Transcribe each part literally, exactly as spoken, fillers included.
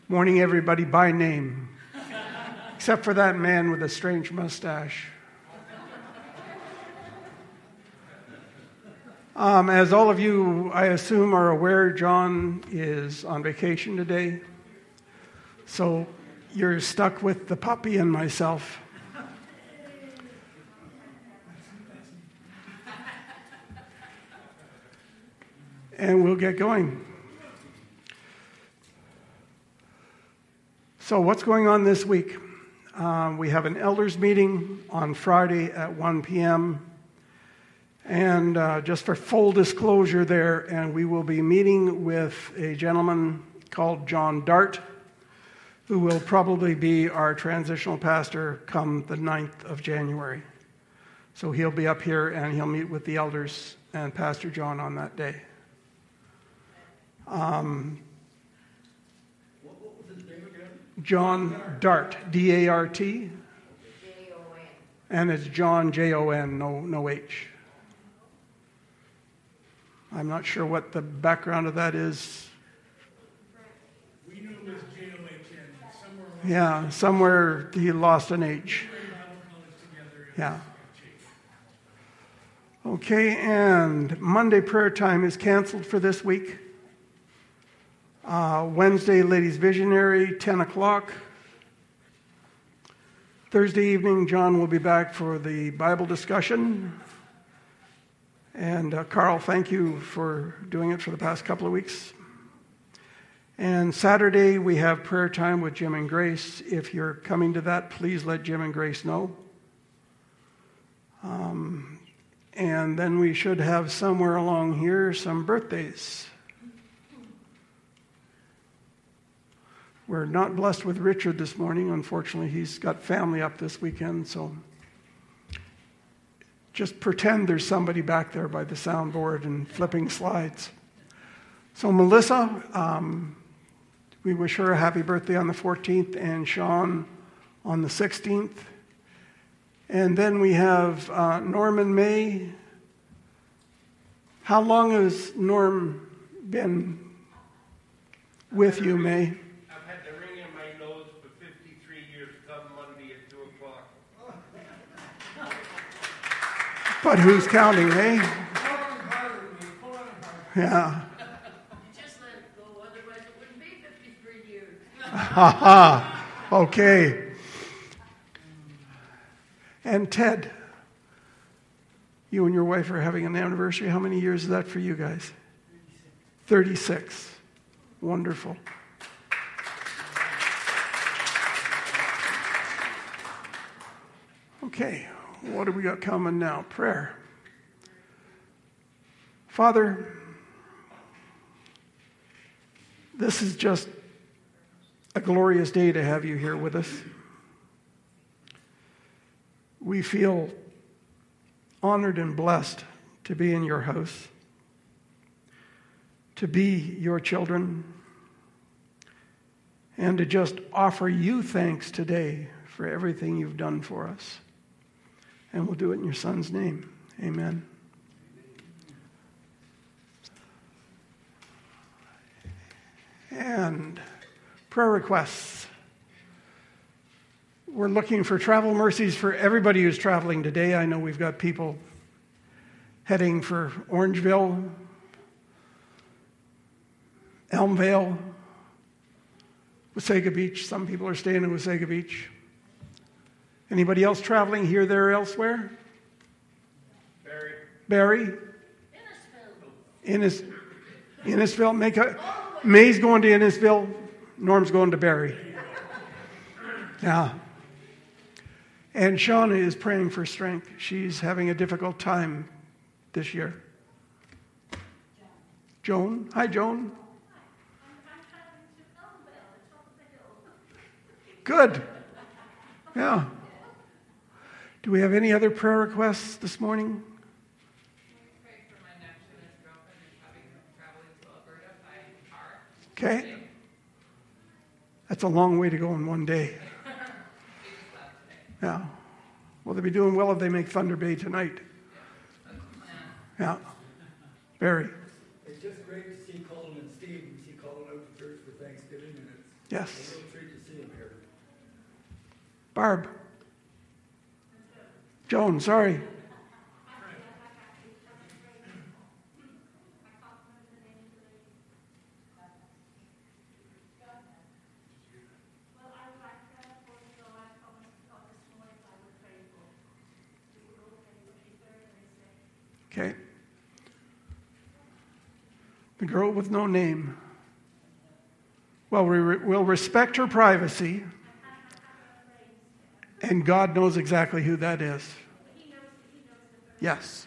Morning, everybody, by name. Except for that man with a strange mustache. Um, as all of you, I assume, are aware, John is on vacation today. So you're stuck with the puppy and myself. And we'll get going. So what's going on this week? Um, we have an elders meeting on Friday at one p.m. And uh, just for full disclosure there, and we will be meeting with a gentleman called John Dart, who will probably be our transitional pastor come the ninth of January. So he'll be up here and he'll meet with the elders and Pastor John on that day. Um, what, what was his name again? John Dart, D A R T. J O N. And it's John, J O N, no, no H. I'm not sure what the background of that is. We knew it was J O H N. Somewhere around Yeah, somewhere he lost an H. Yeah. Okay, and Monday prayer time is canceled for this week. Uh, Wednesday, Ladies Visionary, ten o'clock. Thursday evening, John will be back for the Bible discussion. And uh, Carl, thank you for doing it for the past couple of weeks. And Saturday, we have prayer time with Jim and Grace. If you're coming to that, please let Jim and Grace know. Um, and then we should have somewhere along here some birthdays. We're not blessed with Richard this morning. Unfortunately, he's got family up this weekend, so just pretend there's somebody back there by the soundboard and flipping slides. So Melissa, um, we wish her a happy birthday on the fourteenth, and Sean on the sixteenth. And then we have uh, Norman May. How long has Norm been with you, May? But who's counting, eh? Yeah. You just let it go, otherwise it wouldn't be fifty-three years. Ha ha. Okay. And Ted, you and your wife are having an anniversary. How many years is that for you guys? thirty-six. Wonderful. Okay. What do we got coming now? Prayer. Father, this is just a glorious day to have you here with us. We feel honored and blessed to be in your house, to be your children, and to just offer you thanks today for everything you've done for us. And we'll do it in your Son's name. Amen. And prayer requests. We're looking for travel mercies for everybody who's traveling today. I know we've got people heading for Orangeville, Elmvale, Wasaga Beach. Some people are staying in Wasaga Beach. Anybody else traveling here, there, elsewhere? Barry. Barry? Innisfil. Innis, Innisfil. Make a, May's going to Innisfil. Norm's going to Barry. Yeah. And Shauna is praying for strength. She's having a difficult time this year. Joan? Hi, Joan. Good. Yeah. Do we have any other prayer requests this morning? Pray for my nephew and his girlfriend who's having traveling to Alberta by car. Okay. That's a long way to go in one day. Yeah. Well, they'll be doing well if they make Thunder Bay tonight. Yeah. Barry. It's just great to see Colin and Steve. We see Colin out to church for Thanksgiving, and it's Yes. Real treat to see him here. Barb. Joan, sorry. Okay. The girl with no name. Well, we re- will respect her privacy, and God knows exactly who that is. Yes.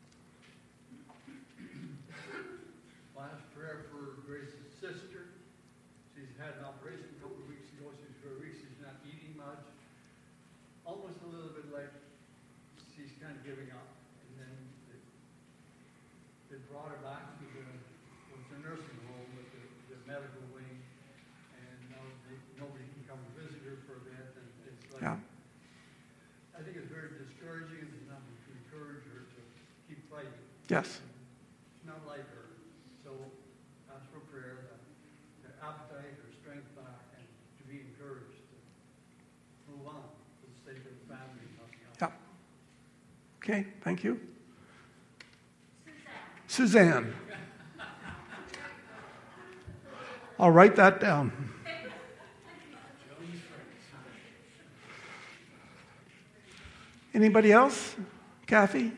Last prayer for Grace's sister. She's had an operation a couple of weeks ago. She's very weak. She's not eating much. Almost a little bit like she's kind of giving up. And then they, they brought her back to the, it was a nursing home with the, the medical wing. And now they, nobody can come visit her for a bit. And it's like, Yeah. I think it's very discouraging, and there's nothing to encourage her to keep fighting. Yes. It's not like her. So ask for prayer that her appetite, her strength back, and to be encouraged to move on for the sake of the family and nothing else. Yeah. Okay, thank you. Suzanne. Suzanne. I'll write that down. Anybody else? Kathy?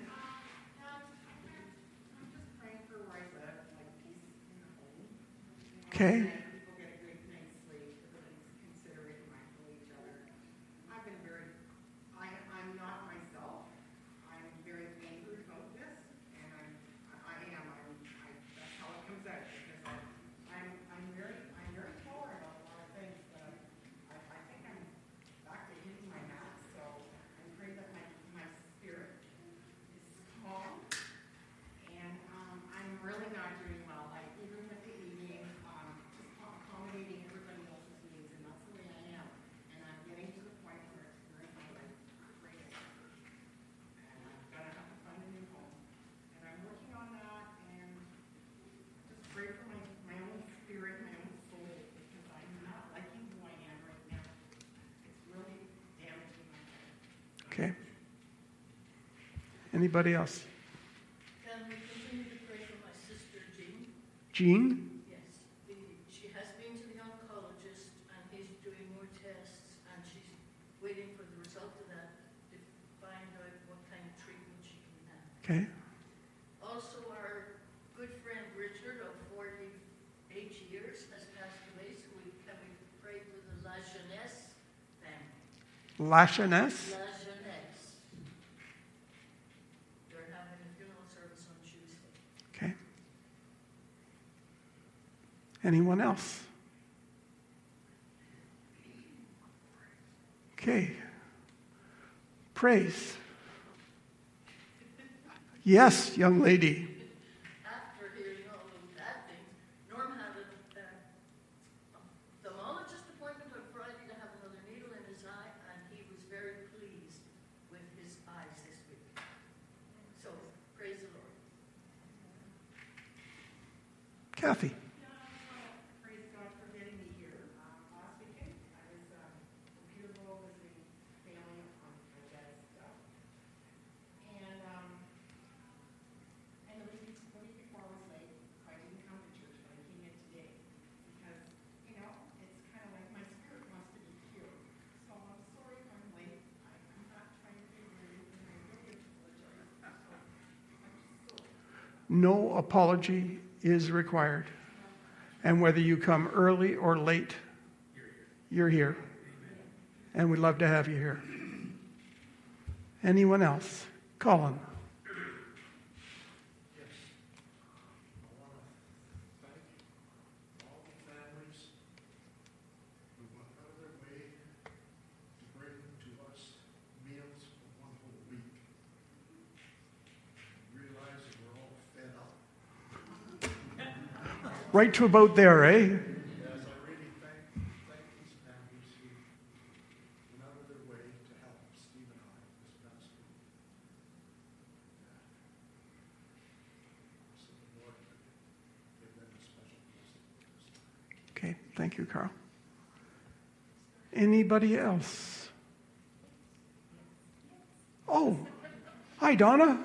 Okay. People get a good night's sleep, everybody's considerate and mindful of each other. I've been very, I, I'm not myself. I'm very angry about this, and I'm, I am, I'm, I, that's how it comes out, because I, I'm, I'm very, I'm very tolerant about a lot of things, but I, I think I'm back to hitting my max, so I'm afraid that my, my spirit is calm, and, um, I'm really not doing well, like, even with the evening, um, just accommodating everybody else's needs, and that's the way I am. And I'm getting to the point where it's very like crazy. And I'm gonna have to find a new home. And I'm working on that, and just pray for my, my own spirit, my own soul, because I'm not liking who I am right now. It's really damaging my life. Okay. Anybody else? Can we continue to pray for my sister Jean? Jean? Yes. The, she has been to the oncologist and he's doing more tests and she's waiting for the result of that to find out what kind of treatment she can have. Okay. Also, our good friend Richard of forty-eight years has passed away, so we, can we pray for the La Jeunesse family? La Jeunesse? La Jeunesse. They're having a funeral service on Tuesday. Okay. Anyone else? Okay. Praise. Yes, young lady. After hearing all those bad things, Norm had an uh, ophthalmologist appointment on Friday to have another needle in his eye, and he was very pleased with his eyes this week. So, praise the Lord. Kathy. Praise God for getting me here. Um, last weekend, I was um, computer visiting family on my dad's stuff. And, um, and the week, the week before I was late, so I didn't come to church, but I came in today. Because, you know, it's kind of like my spirit wants to be pure. So I'm sorry if I'm late. I, I'm not trying to be rude, and I really apologize. So, I'm just so No apology is required. And whether you come early or late, you're here. And we'd love to have you here. Anyone else? Colin. Yes. I want to thank all the families who went out of their way to bring to us meals for one whole week. Realize that we're all fed up. Right to about there, eh? Yes, I really thank, thank these families who went out of their way to help Steve and I this past week. So the Lord give them a special blessing. Okay, thank you, Carl. Anybody else? Oh, hi, Donna.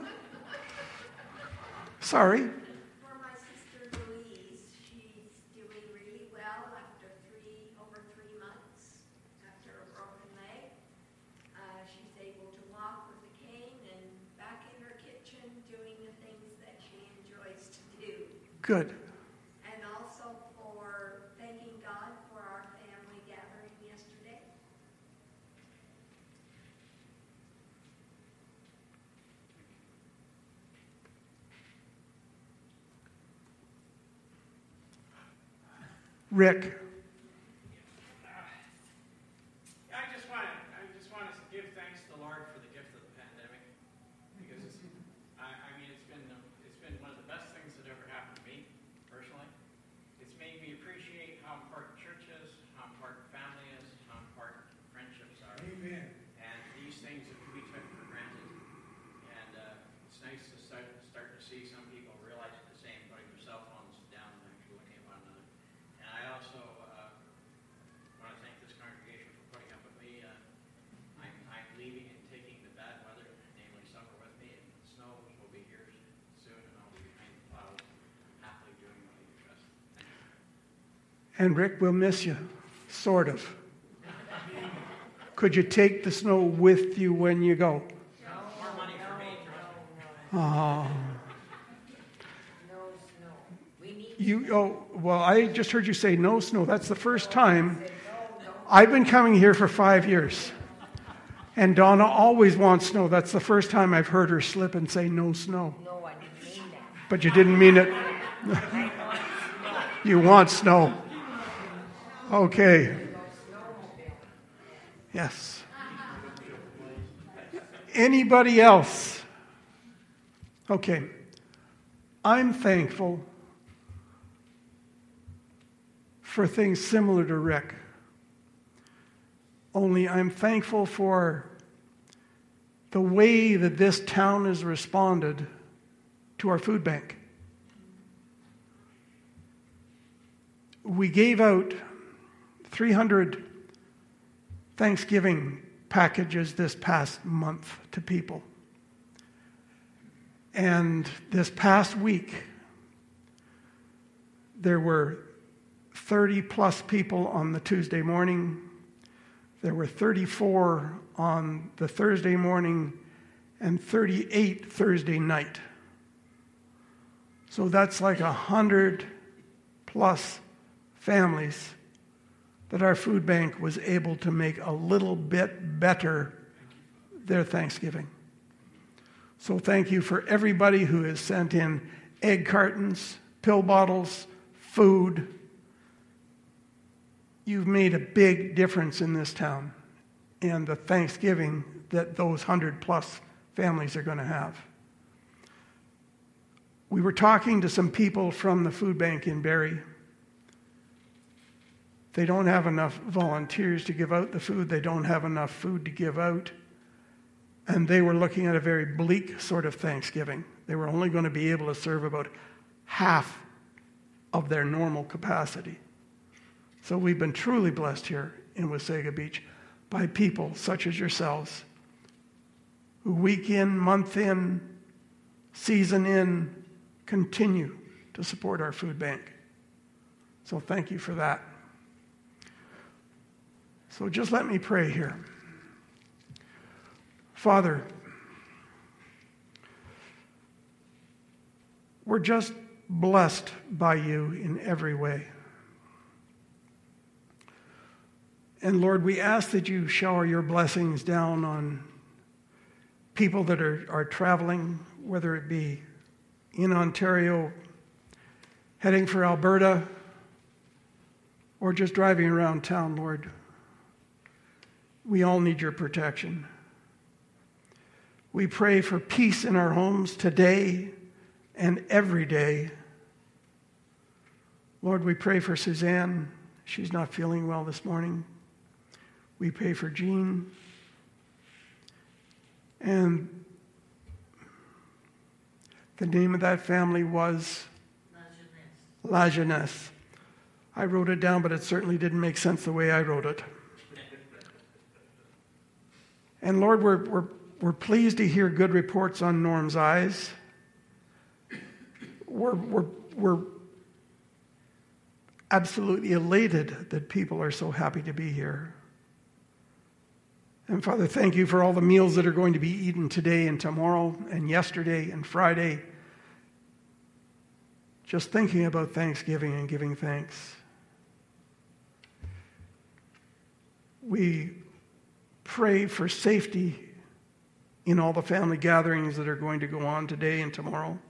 Sorry. For my sister Louise, she's doing really well after three, over three months after a broken leg. Uh, she's able to walk with a cane and back in her kitchen doing the things that she enjoys to do. Good. And also for thanking God for our family gathering yesterday. Rick. I just want to, I just want to give thanks to the Lord for the gift of the pandemic, because it's, I, I mean, it's been, it's been one of the best things that ever happened to me, personally. It's made me appreciate how important church is, how important family is, how important friendships are. Amen. And these things that we took for granted. And uh, it's nice to start, start to see some people realize the same, putting their cell phones down and actually looking at one another. And I also uh, want to thank this congregation for putting up with me. Uh, I'm, I'm leaving and taking the bad weather, namely summer, with me, and the snow will be here soon, and I'll be behind the plows, happily doing what I do best. Thank you. And Rick, we'll miss you. Sort of. Could you take the snow with you when you go? More money for me, trust me. Oh. No snow. We need You, oh, well, I just heard you say no snow. That's the first time. I've been coming here for five years. And Donna always wants snow. That's the first time I've heard her slip and say no snow. No, I didn't mean that. But you didn't mean it. I want snow. You want snow. Okay. No snowmobile. Yes. Anybody else? Okay. I'm thankful for things similar to Rick. Only I'm thankful for the way that this town has responded to our food bank. We gave out three hundred Thanksgiving packages this past month to people. And this past week, there were thirty plus people on the Tuesday morning. There were thirty-four on the Thursday morning and thirty-eight Thursday night. So that's like a hundred plus families that our food bank was able to make a little bit better their Thanksgiving. So thank you for everybody who has sent in egg cartons, pill bottles, food. You've made a big difference in this town and the Thanksgiving that those hundred plus families are going to have. We were talking to some people from the food bank in Barrie. They don't have enough volunteers to give out the food. They don't have enough food to give out. And they were looking at a very bleak sort of Thanksgiving. They were only going to be able to serve about half of their normal capacity. So we've been truly blessed here in Wasaga Beach by people such as yourselves who week in, month in, season in, continue to support our food bank. So thank you for that. So just let me pray here. Father, we're just blessed by you in every way. And Lord, we ask that you shower your blessings down on people that are, are traveling, whether it be in Ontario, heading for Alberta, or just driving around town, Lord. We all need your protection. We pray for peace in our homes today and every day. Lord, we pray for Suzanne. She's not feeling well this morning. We pray for Jean. And the name of that family was La Jeunesse. I wrote it down, but it certainly didn't make sense the way I wrote it. And Lord, we're, we're, we're pleased to hear good reports on Norm's eyes. We're, we're, we're absolutely elated that people are so happy to be here. And Father, thank you for all the meals that are going to be eaten today and tomorrow and yesterday and Friday. Just thinking about Thanksgiving and giving thanks. We pray for safety in all the family gatherings that are going to go on today and tomorrow.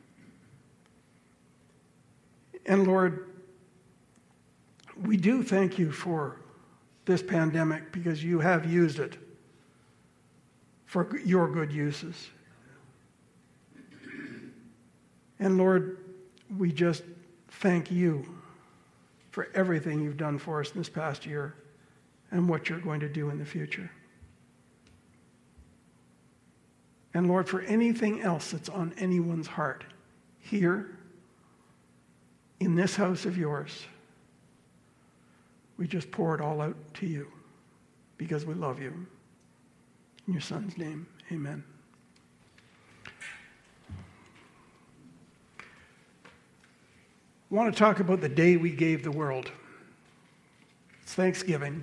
And Lord, we do thank you for this pandemic because you have used it for your good uses. And Lord, we just thank you for everything you've done for us this past year and what you're going to do in the future. And Lord, for anything else that's on anyone's heart here in this house of yours, we just pour it all out to you because we love you. In your Son's name, amen. I want to talk about the day we gave the world. It's Thanksgiving.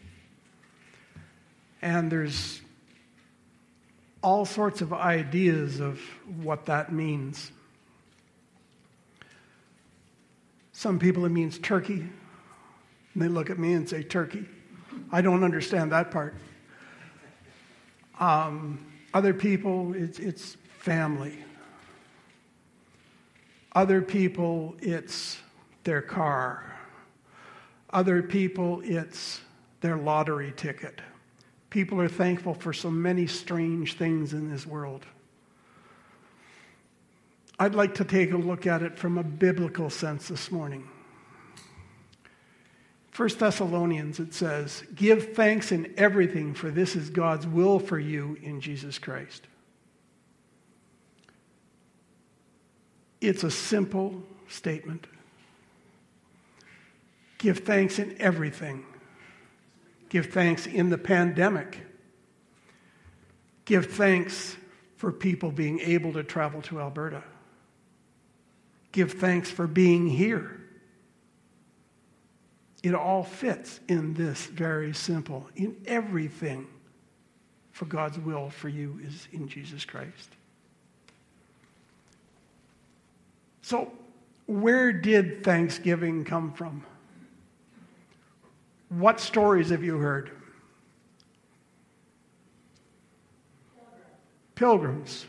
And there's all sorts of ideas of what that means. Some people, it means turkey. And they look at me and say, turkey. I don't understand that part. Um, other people, it's, it's family. Other people, it's their car. Other people, it's their lottery ticket. People are thankful for so many strange things in this world. I'd like to take a look at it from a biblical sense this morning. First Thessalonians, it says, give thanks in everything, for this is God's will for you in Jesus Christ. It's a simple statement. Give thanks in everything. Give thanks in the pandemic. Give thanks for people being able to travel to Alberta. Give thanks for being here. It all fits in this very simple. In everything, for God's will for you is in Jesus Christ. So, where did Thanksgiving come from? What stories have you heard? Pilgrims.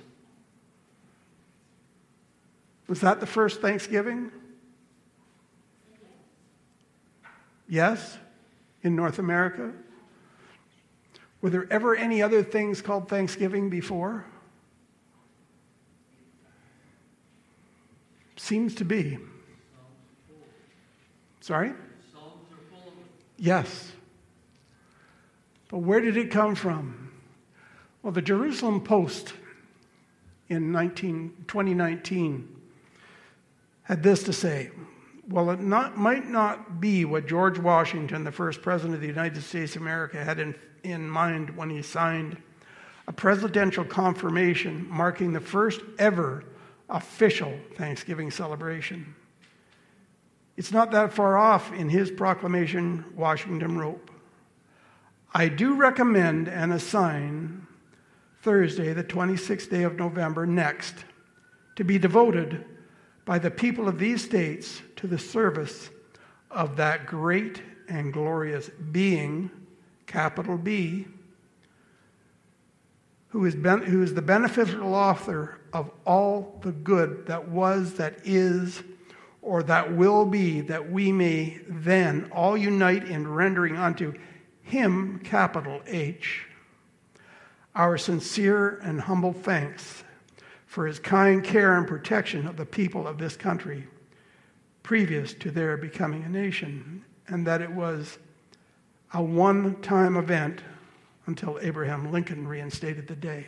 Was that the first Thanksgiving? Yes, in North America. Were there ever any other things called Thanksgiving before? Seems to be. Sorry? Yes. But where did it come from? Well, the Jerusalem Post in twenty nineteen had this to say. Well, it not, might not be what George Washington, the first president of the United States of America, had in, in mind when he signed a presidential confirmation marking the first ever official Thanksgiving celebration. It's not that far off. In his proclamation, Washington wrote, I do recommend and assign Thursday, the twenty-sixth day of November next, to be devoted by the people of these states to the service of that great and glorious being, capital B, who is, ben- who is the beneficial author of all the good that was, that is, or that will be, that we may then all unite in rendering unto him, capital H, our sincere and humble thanks for his kind care and protection of the people of this country previous to their becoming a nation, and that it was a one-time event until Abraham Lincoln reinstated the day.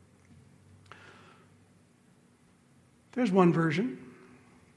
There's one version.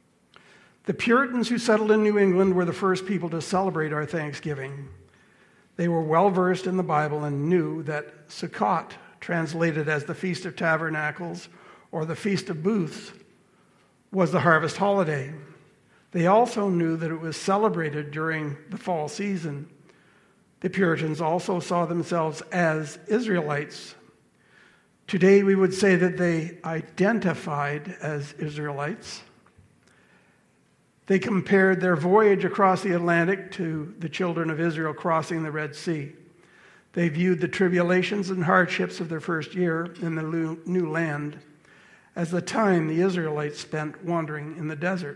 The Puritans who settled in New England were the first people to celebrate our Thanksgiving. They were well versed in the Bible and knew that Sukkot, translated as the Feast of Tabernacles or the Feast of Booths, was the harvest holiday. They also knew that it was celebrated during the fall season. The Puritans also saw themselves as Israelites. Today we would say that they identified as Israelites. They compared their voyage across the Atlantic to the children of Israel crossing the Red Sea. They viewed the tribulations and hardships of their first year in the new land as the time the Israelites spent wandering in the desert.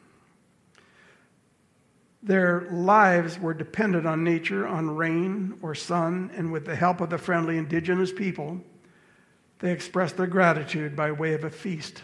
Their lives were dependent on nature, on rain or sun, and with the help of the friendly indigenous people, they expressed their gratitude by way of a feast.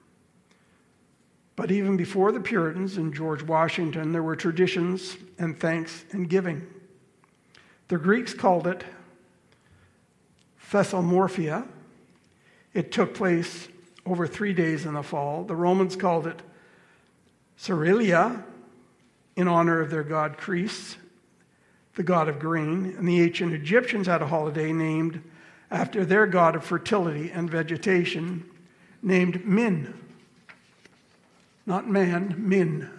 But even before the Puritans and George Washington, there were traditions and thanks and giving. The Greeks called it Thessalmorphia. It took place over three days in the fall. The Romans called it Cerilia, in honor of their god Chresis, the god of grain. And the ancient Egyptians had a holiday named after their god of fertility and vegetation, named Min. Not man, Min.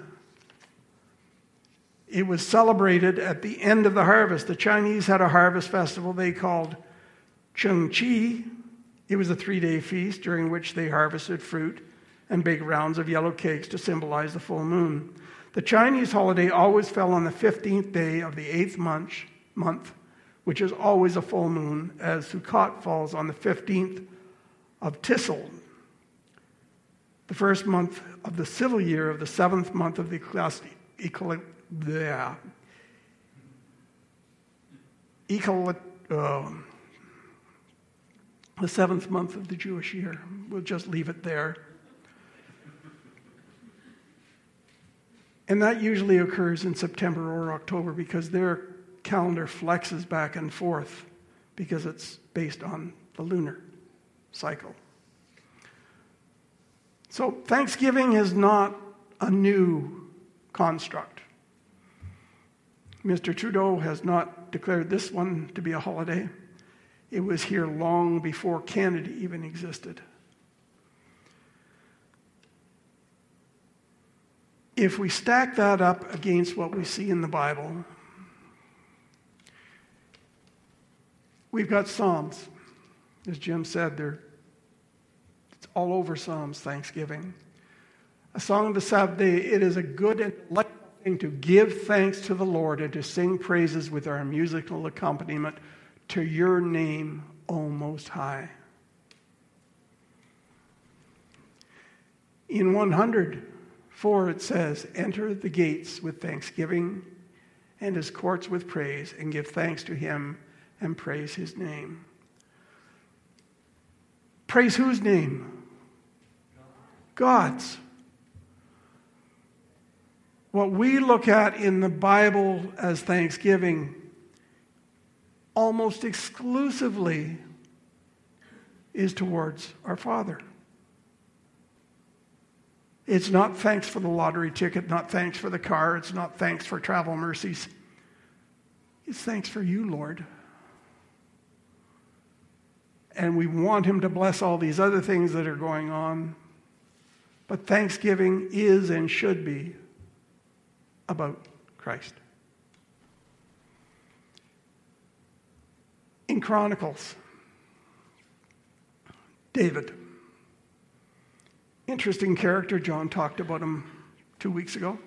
It was celebrated at the end of the harvest. The Chinese had a harvest festival they called Chengqi. It was a three-day feast during which they harvested fruit and baked rounds of yellow cakes to symbolize the full moon. The Chinese holiday always fell on the fifteenth day of the eighth month, month, which is always a full moon, as Sukkot falls on the fifteenth of Tisel, the first month of the civil year of the seventh month of the ecclesi- ecclesi- the, ecclesi- uh, the seventh month of the Jewish year. We'll just leave it there. And that usually occurs in September or October because their calendar flexes back and forth because it's based on the lunar cycle. So Thanksgiving is not a new construct. Mister Trudeau has not declared this one to be a holiday. It was here long before Canada even existed. If we stack that up against what we see in the Bible, we've got Psalms. As Jim said, they're, it's all over Psalms, Thanksgiving. A song of the Sabbath day, it is a good and delightful thing to give thanks to the Lord and to sing praises with our musical accompaniment to your name, O Most High. In one hundred, For it says, enter the gates with thanksgiving and his courts with praise, and give thanks to him and praise his name. Praise whose name? God's. What we look at in the Bible as thanksgiving almost exclusively is towards our Father. It's not thanks for the lottery ticket, not thanks for the car, it's not thanks for travel mercies. It's thanks for you, Lord. And we want him to bless all these other things that are going on. But thanksgiving is and should be about Christ. In Chronicles, David. Interesting character. John talked about him two weeks ago.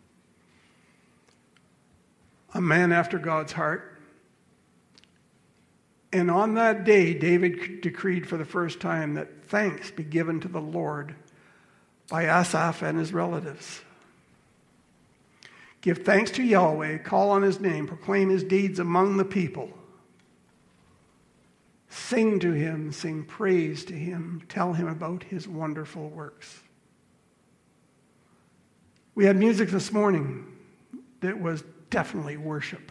A man after God's heart. And on that day, David decreed for the first time that thanks be given to the Lord by Asaph and his relatives. Give thanks to Yahweh, call on his name, proclaim his deeds among the people. Sing to him, sing praise to him, tell him about his wonderful works. We had music this morning that was definitely worship.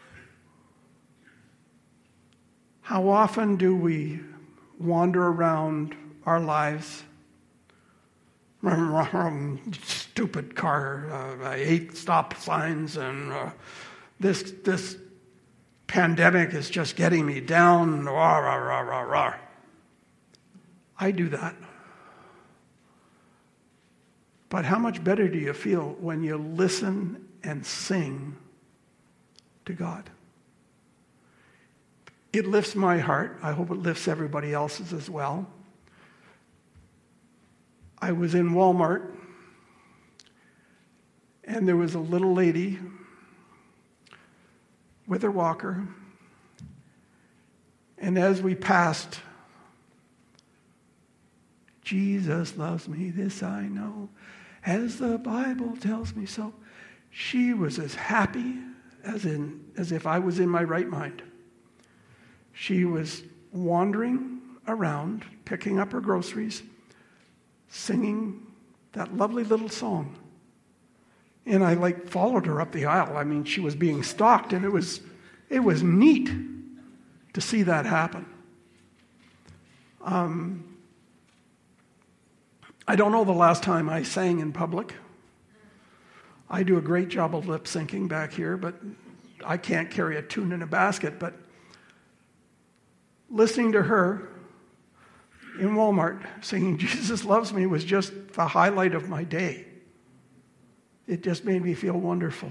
How often do we wander around our lives? Stupid car, uh, I hate stop signs, and uh, this this pandemic is just getting me down. Rah, rah, rah, rah, rah. I do that. But how much better do you feel when you listen and sing to God? It lifts my heart. I hope it lifts everybody else's as well. I was in Walmart, and there was a little lady with her walker. And as we passed, Jesus loves me, this I know, as the Bible tells me so. She was as happy as in as if I was in my right mind. She was wandering around, picking up her groceries, singing that lovely little song. And I like followed her up the aisle. I mean, she was being stalked, and it was it was neat to see that happen. Um, I don't know the last time I sang in public. I do a great job of lip syncing back here, but I can't carry a tune in a basket. But listening to her in Walmart singing Jesus Loves Me was just the highlight of my day. It just made me feel wonderful.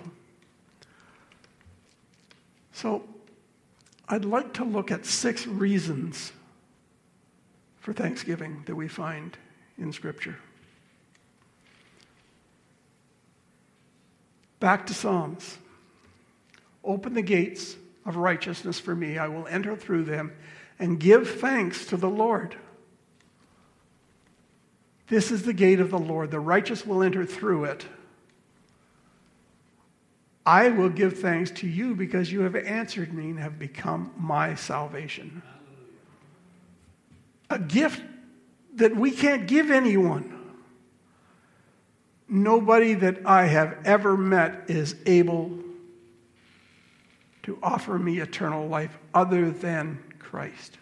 So I'd like to look at six reasons for Thanksgiving that we find in Scripture. Back to Psalms. Open the gates of righteousness for me. I will enter through them and give thanks to the Lord. This is the gate of the Lord. The righteous will enter through it. I will give thanks to you because you have answered me and have become my salvation. A gift that we can't give anyone. Nobody that I have ever met is able to offer me eternal life other than Christ.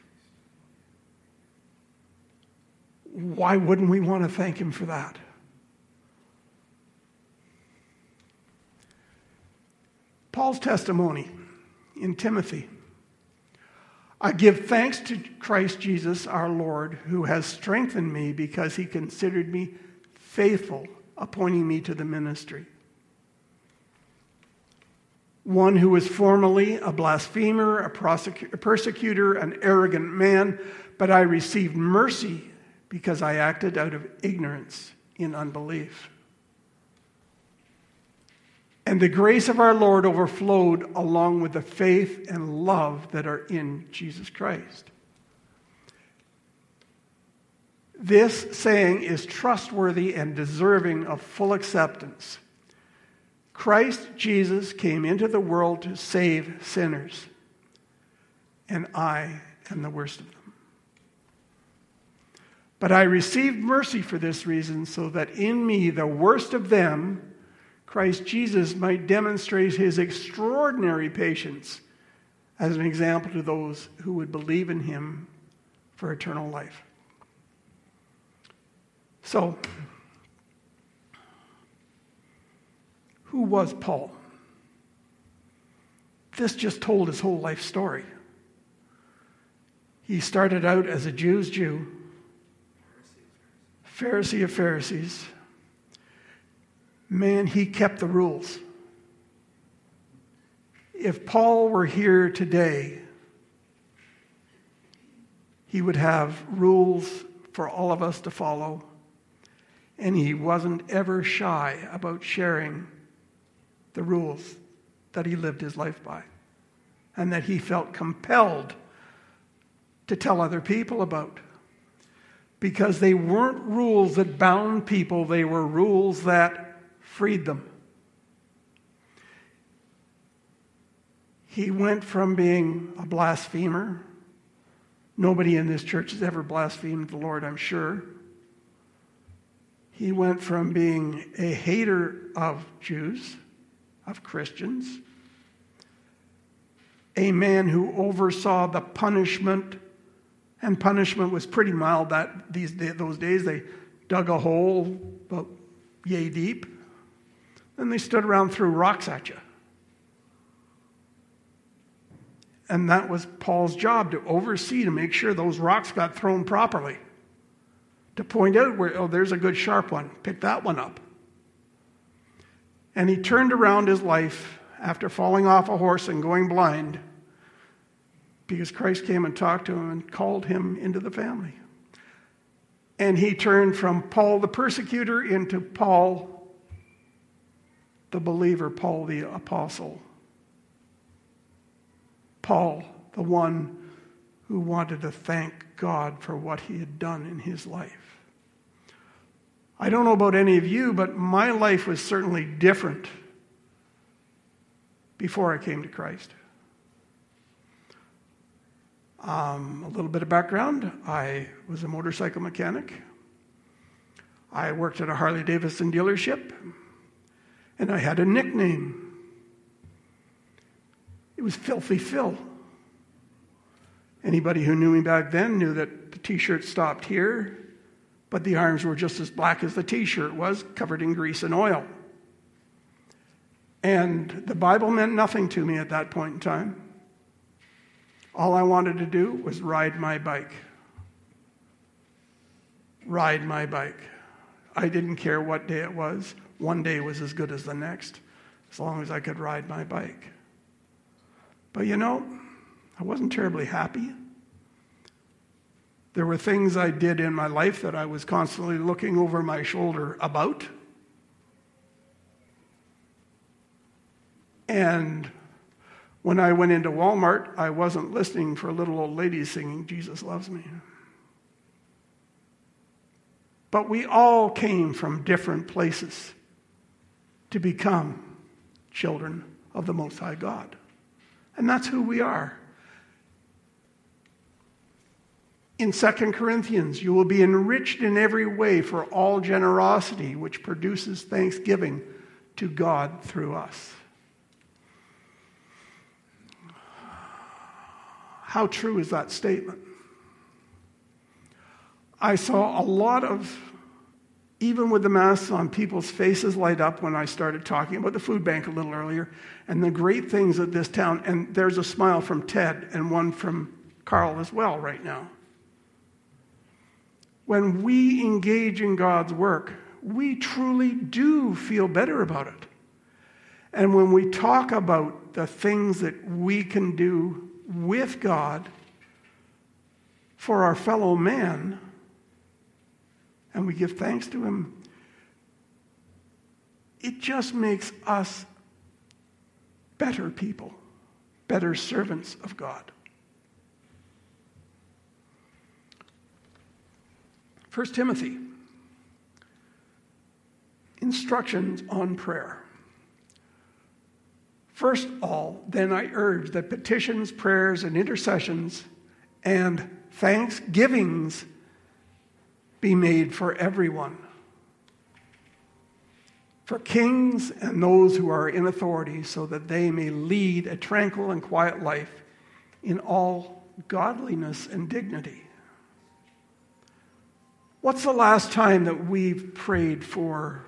Why wouldn't we want to thank him for that? Paul's testimony in Timothy. I give thanks to Christ Jesus our Lord, who has strengthened me because he considered me faithful, appointing me to the ministry. One who was formerly a blasphemer, a, prosecu- a persecutor, an arrogant man, but I received mercy because I acted out of ignorance in unbelief. And the grace of our Lord overflowed along with the faith and love that are in Jesus Christ. This saying is trustworthy and deserving of full acceptance. Christ Jesus came into the world to save sinners, and I am the worst of them. But I received mercy for this reason, so that in me, the worst of them, Christ Jesus might demonstrate his extraordinary patience as an example to those who would believe in him for eternal life. So, who was Paul? This just told his whole life story. He started out as a Jew's Jew, Pharisee of Pharisees. Man, he kept the rules. If Paul were here today, he would have rules for all of us to follow, and he wasn't ever shy about sharing the rules that he lived his life by, and that he felt compelled to tell other people about. Because they weren't rules that bound people, they were rules that freed them. He went from being a blasphemer. Nobody in this church has ever blasphemed the Lord, I'm sure. He went from being a hater of Jews, of Christians, a man who oversaw the punishment, and punishment was pretty mild that these those days. They dug a hole about yay deep, and they stood around, threw rocks at you. And that was Paul's job, to oversee, to make sure those rocks got thrown properly. To point out where, oh, there's a good sharp one. Pick that one up. And he turned around his life after falling off a horse and going blind, because Christ came and talked to him and called him into the family. And he turned from Paul the persecutor into Paul the believer, Paul the apostle. Paul, the one who wanted to thank God for what he had done in his life. I don't know about any of you, but my life was certainly different before I came to Christ. Um, a little bit of background. I was a motorcycle mechanic. I worked at a Harley-Davidson dealership, and I had a nickname. It was Filthy Phil. Anybody who knew me back then knew that the t-shirt stopped here, but the arms were just as black as the t-shirt was, covered in grease and oil. And the Bible meant nothing to me at that point in time. All I wanted to do was ride my bike. Ride my bike. I didn't care what day it was. One day was as good as the next, as long as I could ride my bike. But you know, I wasn't terribly happy. There were things I did in my life that I was constantly looking over my shoulder about. And when I went into Walmart, I wasn't listening for little old ladies singing, "Jesus Loves Me." But we all came from different places to become children of the Most High God. And that's who we are. In Second Corinthians, you will be enriched in every way for all generosity, which produces thanksgiving to God through us. How true is that statement? I saw a lot of, even with the masks on, people's faces light up when I started talking about the food bank a little earlier and the great things that this town, and there's a smile from Ted and one from Carl as well right now. When we engage in God's work, we truly do feel better about it. And when we talk about the things that we can do with God for our fellow man, and we give thanks to him, it just makes us better people, better servants of God. First Timothy, instructions on prayer. First of all, then I urge that petitions, prayers, and intercessions and thanksgivings be made for everyone, for kings and those who are in authority, so that they may lead a tranquil and quiet life in all godliness and dignity. What's the last time that we've prayed for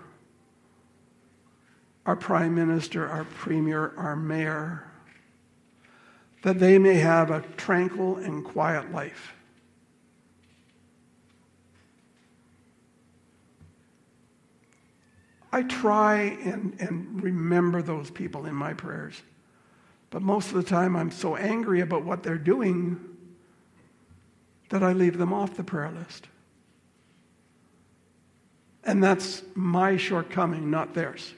our prime minister, our premier, our mayor, that they may have a tranquil and quiet life? I try and, and remember those people in my prayers. But most of the time I'm so angry about what they're doing that I leave them off the prayer list. And that's my shortcoming, not theirs.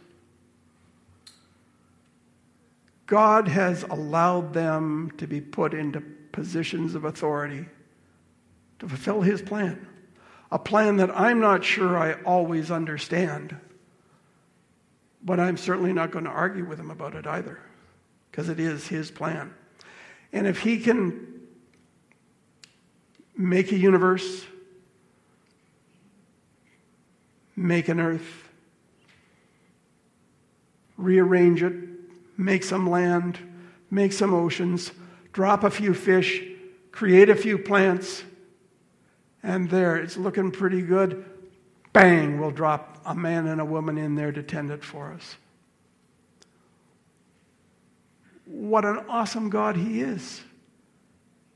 God has allowed them to be put into positions of authority to fulfill his plan. A plan that I'm not sure I always understand. But I'm certainly not going to argue with him about it either, because it is his plan. And if he can make a universe, make an earth, rearrange it, make some land, make some oceans, drop a few fish, create a few plants, and there, it's looking pretty good. Bang, we'll drop a man and a woman in there to tend it for us. What an awesome God he is.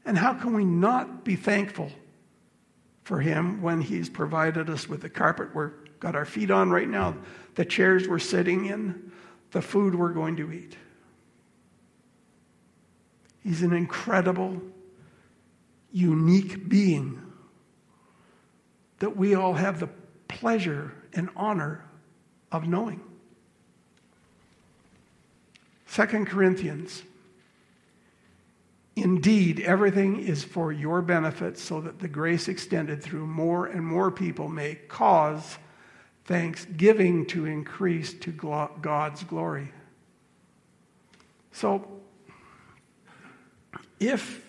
And how can we not be thankful for him when he's provided us with the carpet we've got our feet on right now, the chairs we're sitting in, the food we're going to eat? He's an incredible, unique being that we all have the pleasure and honor of knowing. Second Corinthians. Indeed, everything is for your benefit, so that the grace extended through more and more people may cause thanksgiving to increase to God's glory. So, if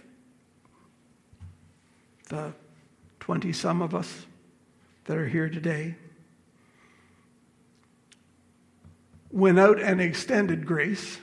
the twenty-some of us that are here today went out and extended grace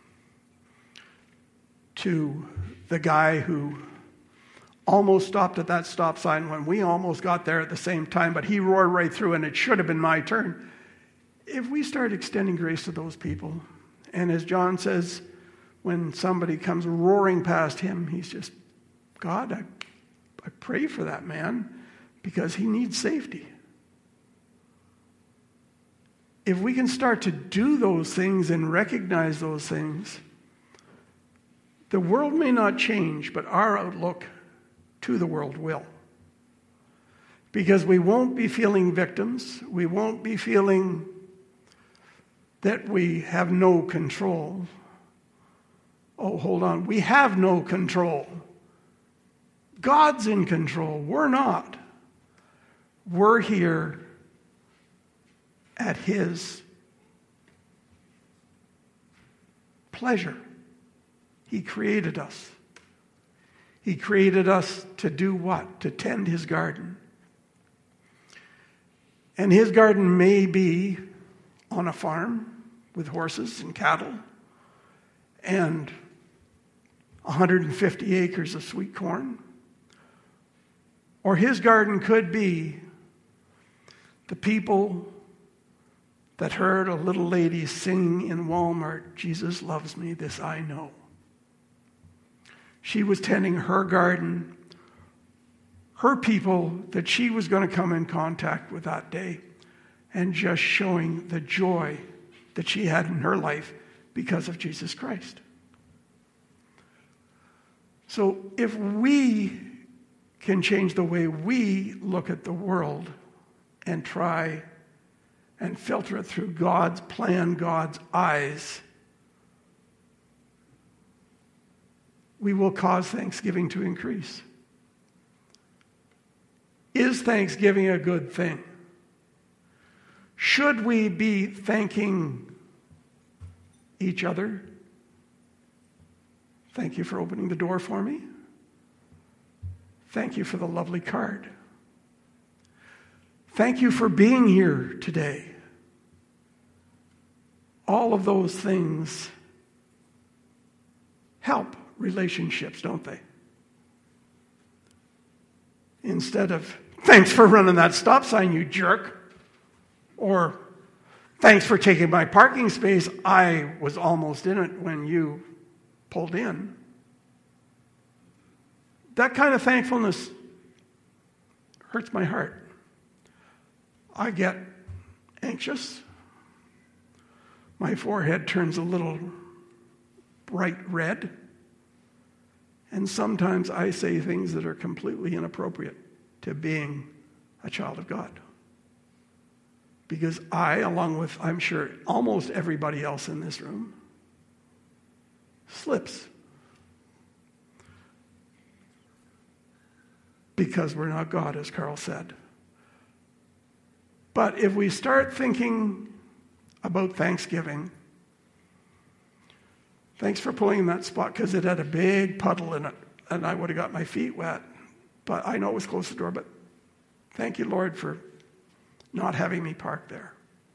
to the guy who almost stopped at that stop sign when we almost got there at the same time, but he roared right through and it should have been my turn. If we start extending grace to those people, and as John says, when somebody comes roaring past him, he's just, God, I, I pray for that man because he needs safety. If we can start to do those things and recognize those things, the world may not change, but our outlook to the world will. Because we won't be feeling victims. We won't be feeling that we have no control. Oh, hold on. We have no control. God's in control. We're not. We're here at his pleasure. He created us. He created us to do what? To tend his garden. And his garden may be on a farm with horses and cattle and one hundred fifty acres of sweet corn. Or his garden could be the people that heard a little lady sing in Walmart, Jesus loves me, this I know. She was tending her garden, her people that she was going to come in contact with that day, and just showing the joy that she had in her life because of Jesus Christ. So if we can change the way we look at the world and try and filter it through God's plan, God's eyes, we will cause thanksgiving to increase. Is thanksgiving a good thing? Should we be thanking each other? Thank you for opening the door for me. Thank you for the lovely card. Thank you for being here today. All of those things help relationships, don't they? Instead of, thanks for running that stop sign, you jerk. Or, thanks for taking my parking space. I was almost in it when you pulled in. That kind of thankfulness hurts my heart. I get anxious. My forehead turns a little bright red. And sometimes I say things that are completely inappropriate to being a child of God. Because I, along with, I'm sure, almost everybody else in this room, slips. Because we're not God, as Carl said. But if we start thinking about Thanksgiving, thanks for pulling in that spot because it had a big puddle in it and I would have got my feet wet. But I know it was close to the door, but thank you, Lord, for not having me park there.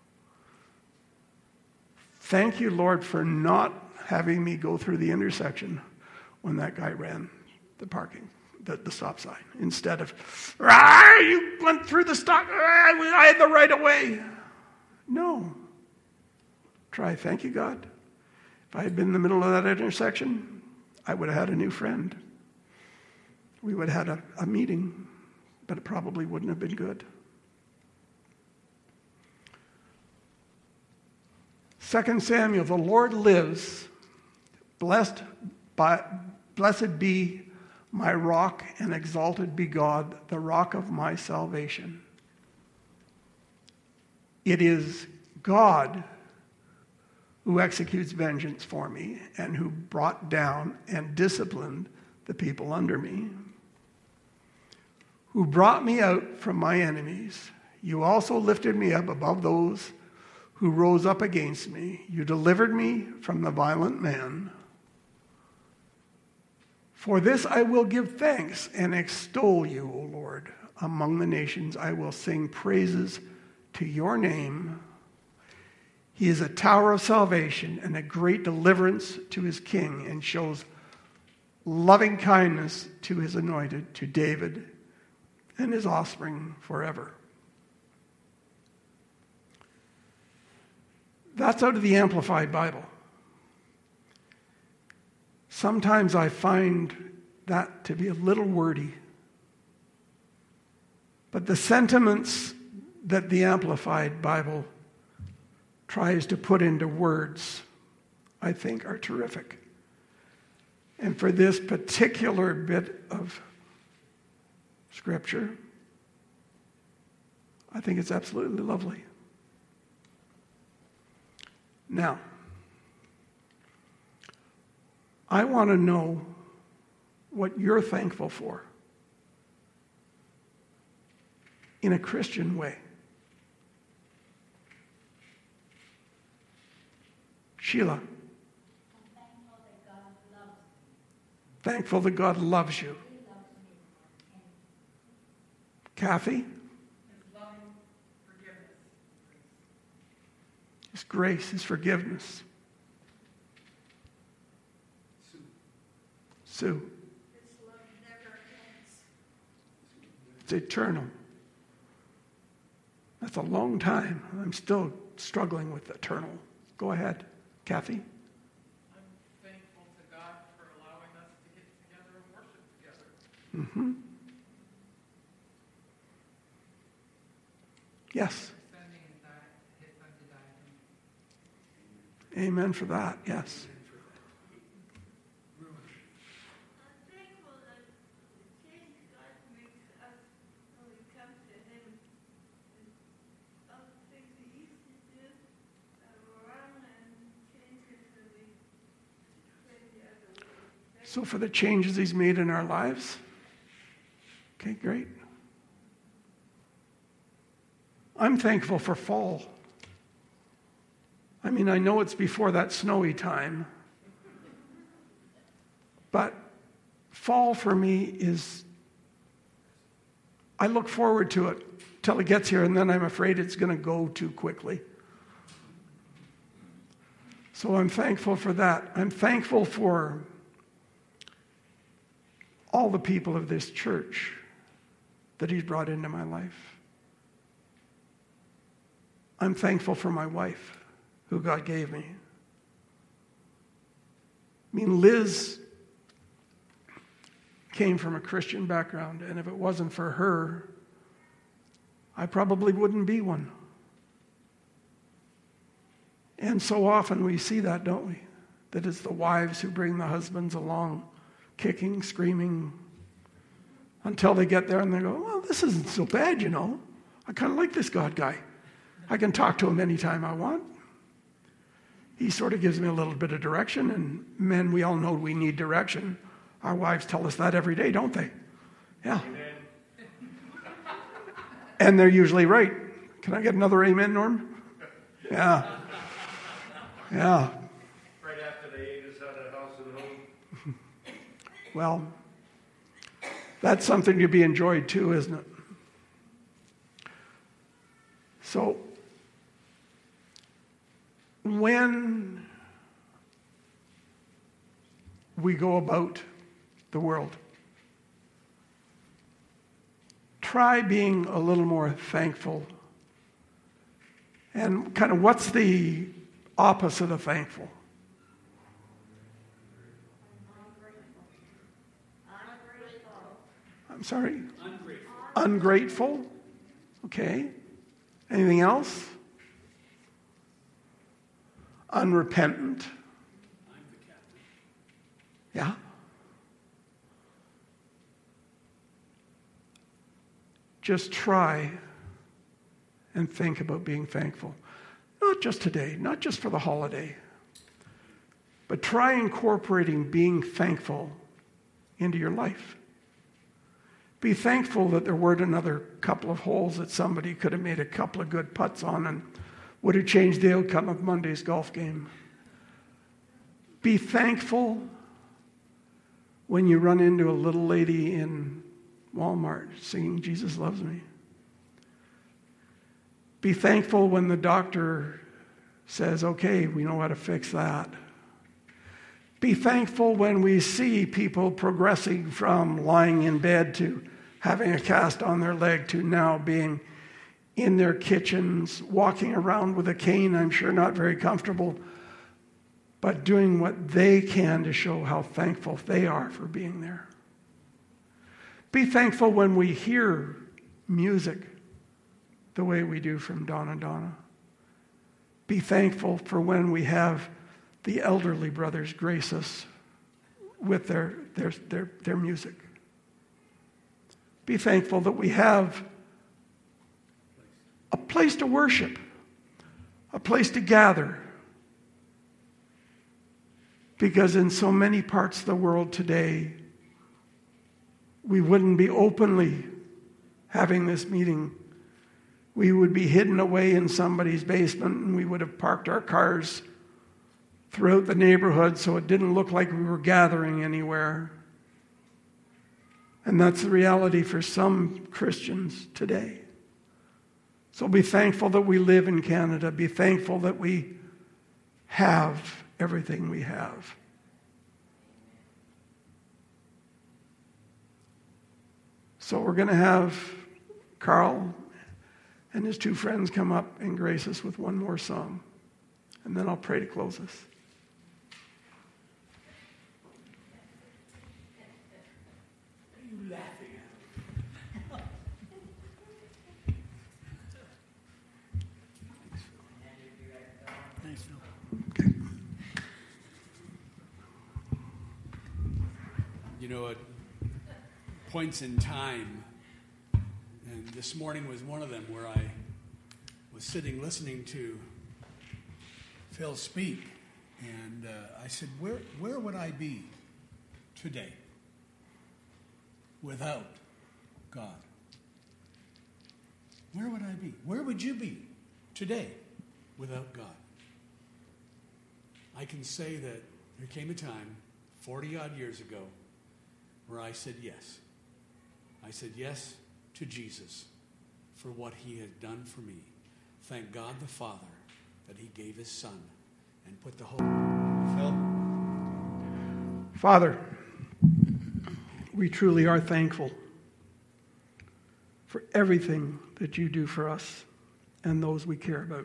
Thank you, Lord, for not having me go through the intersection when that guy ran the parking, the, the stop sign. Instead of, ah, you went through the stop, ah, I had the right of way. No. Try, thank you, God. If I had been in the middle of that intersection, I would have had a new friend. we would have had a, a meeting, but it probably wouldn't have been good. Second Samuel, the Lord lives. Blessed by, blessed be my rock, and exalted be God, the rock of my salvation. It is God who executes vengeance for me, and who brought down and disciplined the people under me, who brought me out from my enemies. You also lifted me up above those who rose up against me. You delivered me from the violent man. For this I will give thanks and extol you, O Lord. Among the nations I will sing praises to your name. He is a tower of salvation and a great deliverance to his king, and shows loving kindness to his anointed, to David and his offspring forever. That's out of the Amplified Bible. Sometimes I find that to be a little wordy. But the sentiments that the Amplified Bible tries to put into words, I think, are terrific. And for this particular bit of Scripture, I think it's absolutely lovely. Now, I want to know what you're thankful for in a Christian way. Sheila. Thankful that God loves you. Kathy? His loving forgiveness. His grace, his forgiveness. Sue. Sue. His love never ends. It's eternal. That's a long time. I'm still struggling with eternal. Go ahead, Kathy. I'm thankful to God for allowing us to get together and worship together. Mm-hmm. Yes. For sending his di- his son to die for me. Amen for that. Yes. I'm thankful that the change God makes us when we come to Him. And all the things He used to do that were wrong and changes when we turn the other way. So for the changes he's made in our lives. Okay, great. I'm thankful for fall. I mean, I know it's before that snowy time, but fall for me is, I look forward to it till it gets here, and then I'm afraid it's going to go too quickly. So I'm thankful for that. I'm thankful for all the people of this church that he's brought into my life. I'm thankful for my wife, who God gave me. I mean, Liz came from a Christian background, and if it wasn't for her, I probably wouldn't be one. And so often we see that, don't we? That it's the wives who bring the husbands along, kicking, screaming, until they get there and they go, well, this isn't so bad, you know. I kind of like this God guy. I can talk to him anytime I want. He sort of gives me a little bit of direction, and men, we all know we need direction. Our wives tell us that every day, don't they? Yeah. Amen. And they're usually right. Can I get another amen, Norm? Yeah. Yeah. Right after they ate us out of the house and home. Well, that's something to be enjoyed too, isn't it? So, when we go about the world, try being a little more thankful. And kind of what's the opposite of thankful? I'm grateful. I'm sorry? Ungrateful. Ungrateful. Okay. Anything else? Unrepentant. I'm the captain. Yeah. Just try and think about being thankful. Not just today, not just for the holiday, but try incorporating being thankful into your life. Be thankful that there weren't another couple of holes that somebody could have made a couple of good putts on and would have changed the outcome of Monday's golf game. Be thankful when you run into a little lady in Walmart singing Jesus Loves Me. Be thankful when the doctor says, okay, we know how to fix that. Be thankful when we see people progressing from lying in bed to having a cast on their leg to now being in their kitchens, walking around with a cane, I'm sure not very comfortable, but doing what they can to show how thankful they are for being there. Be thankful when we hear music the way we do from Donna Donna. Be thankful for when we have the elderly brothers grace us with their, their, their, their music. Be thankful that we have a place to worship, a place to gather. Because in so many parts of the world today, we wouldn't be openly having this meeting. We would be hidden away in somebody's basement, and we would have parked our cars throughout the neighborhood so it didn't look like we were gathering anywhere. And that's the reality for some Christians today. So be thankful that we live in Canada. Be thankful that we have everything we have. So we're going to have Carl and his two friends come up and grace us with one more song. And then I'll pray to close us. Thanks, Phil. Okay. You know, at points in time, and this morning was one of them where I was sitting listening to Phil speak, and uh, I said, where, where would I be today without God? Where would I be? Where would you be today without God? I can say that there came a time, forty-odd years ago, where I said yes. I said yes to Jesus for what he had done for me. Thank God the Father that he gave his Son and put the whole... Phil? Father, we truly are thankful for everything that you do for us and those we care about.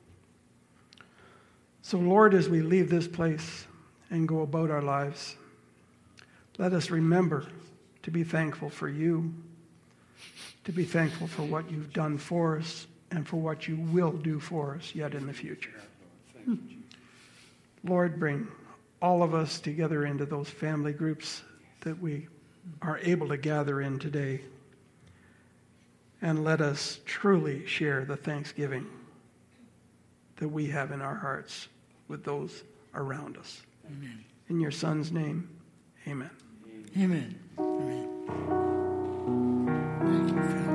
So, Lord, as we leave this place and go about our lives, let us remember to be thankful for you, to be thankful for what you've done for us and for what you will do for us yet in the future. Lord, bring all of us together into those family groups that we are able to gather in today. And let us truly share the thanksgiving that we have in our hearts with those around us. Amen. In your Son's name, amen. Amen. Amen. Thank you, Phil.